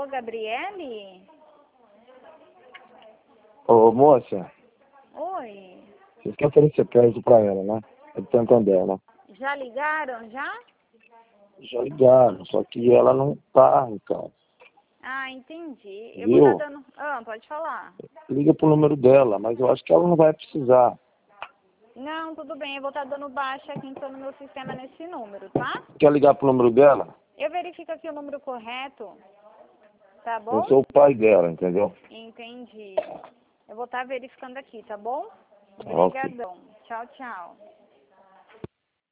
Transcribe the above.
Alô, Gabriele? Ô, moça, Oi. vocês querem oferecer crédito pra ela, né? É de Santander, né? Já ligaram, já? Já ligaram, só que ela não tá, cara. Ah, entendi. Eu vou estar Viu? dando... Ah, pode falar. Liga pro número dela, mas eu acho que ela não vai precisar. Não, tudo bem. Eu vou estar dando baixa aqui então no meu sistema nesse número, tá? Quer ligar pro número dela? Eu verifico aqui o número correto. Tá Eu bom? sou o pai dela, entendeu? Entendi. Eu vou estar verificando aqui, tá bom? Ok. Obrigadão. Tchau, tchau.